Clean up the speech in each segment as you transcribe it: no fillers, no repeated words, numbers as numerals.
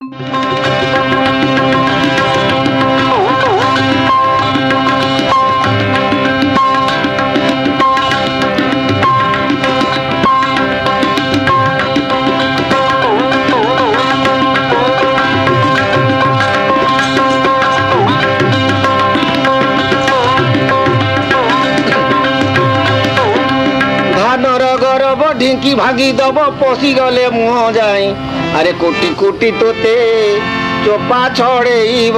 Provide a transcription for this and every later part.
ढिंकी भागी दब पशि गले मुह जाए अरे कोटी कोटी तोते चोपा छड़ेब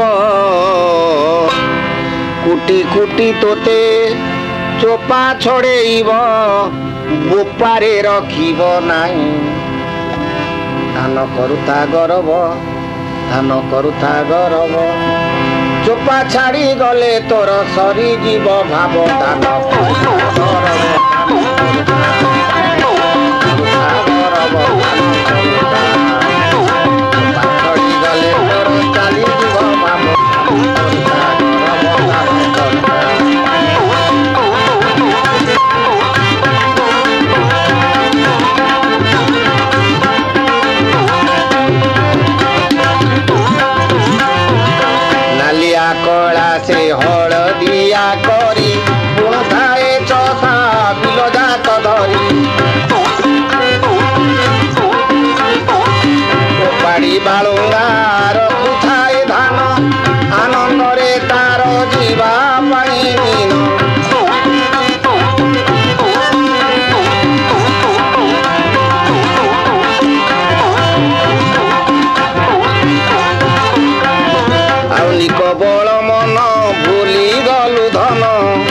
कोटी कोटी तोते चोपा छड़ेब बोपारे रखिब नाही धान करुता गरब धान करुता गरब चोपा छाड़ी गले तोर सरी जीव भाव धान कला से हलदिया करी बुणाए चषा बिल जात धरी पाड़ी बालुंगा रखुए धान आनंद रे तार जीवा बल मन भूली गलु धन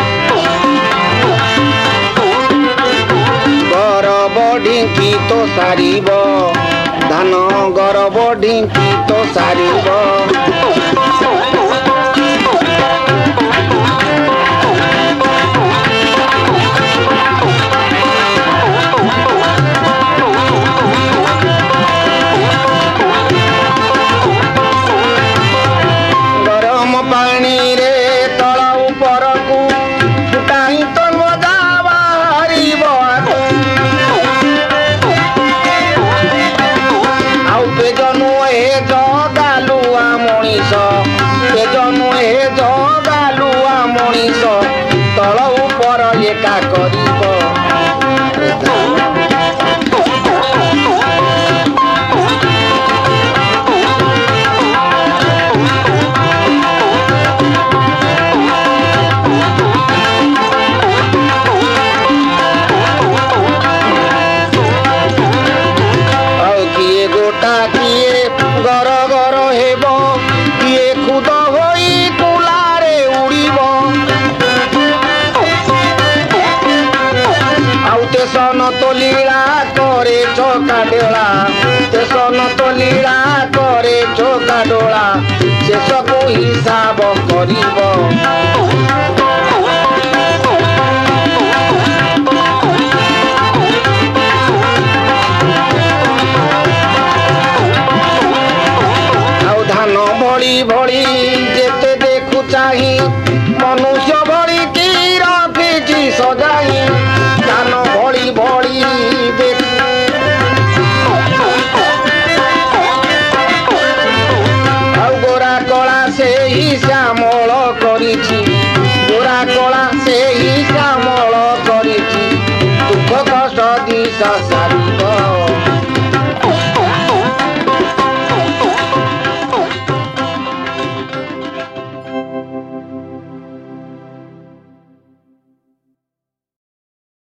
गरब ढिंकी तो सारिब धान गरब ढिंकी तो सारिब तल ऊपर एका करिब ଆଉ କିଏ ଗୋଟା କିଏ गर गर हेब किए खुद होई तुलारे उड़िब तेसन तो लीला करे चौका डेला तेसन तो लीला करे चौका डोला शेष को हिसाब करिब आउ धान भली भली जेते देखु चाही